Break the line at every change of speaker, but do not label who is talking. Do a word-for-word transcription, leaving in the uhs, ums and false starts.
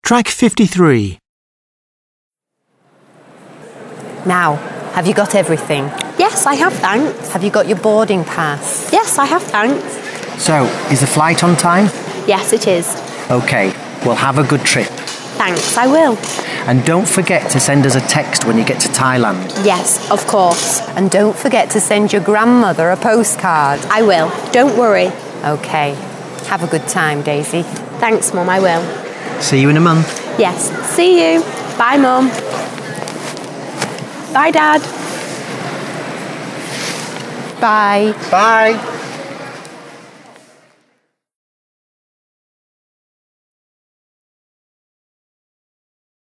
Track fifty-three.
Now, have you got everything?
Yes, I have, thanks.
Have you got your boarding pass?
Yes, I have, thanks.
So, is the flight on time?
Yes, it is.
OK, well have a good trip.
Thanks, I will.
And don't forget to send us a text when you get to Thailand.
Yes, of course.
And don't forget to send your grandmother a postcard.
I will. Don't worry.
OK. Have a good time, Daisy.
Thanks, Mum, I will.
See you in a month.
Yes, see you. Bye, Mum. Bye, Dad.
Bye.
Bye.